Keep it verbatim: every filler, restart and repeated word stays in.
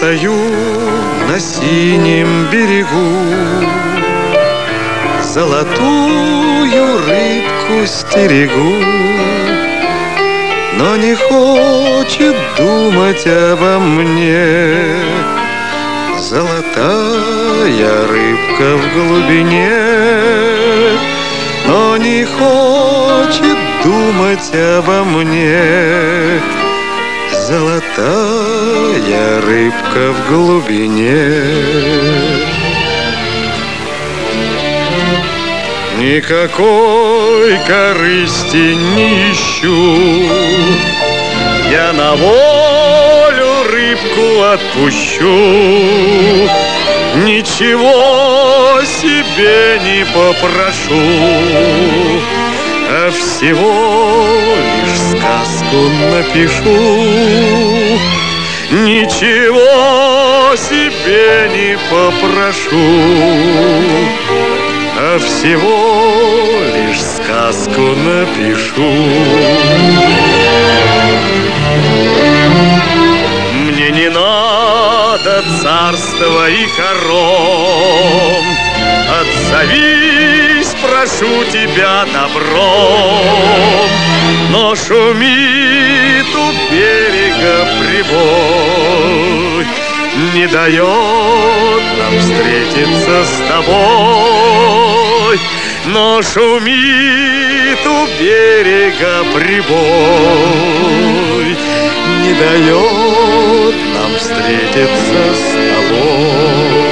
стою на синем берегу, золотую рыбку стерегу, но не хочет думать обо мне. Золотая рыбка в глубине, но не хочет думать обо мне. Золотая рыбка в глубине. Никакой корысти не ищу, я на волю рыбку отпущу. Ничего себе не попрошу, а всего лишь сказку напишу. Ничего себе не попрошу, а всего лишь сказку напишу. Мне не надо царства и хором, отзовись, прошу тебя, добром. Но шумит у берега прибой, не дает нам встретиться с тобой. Но шумит у берега прибой, не дает нам встретиться с тобой.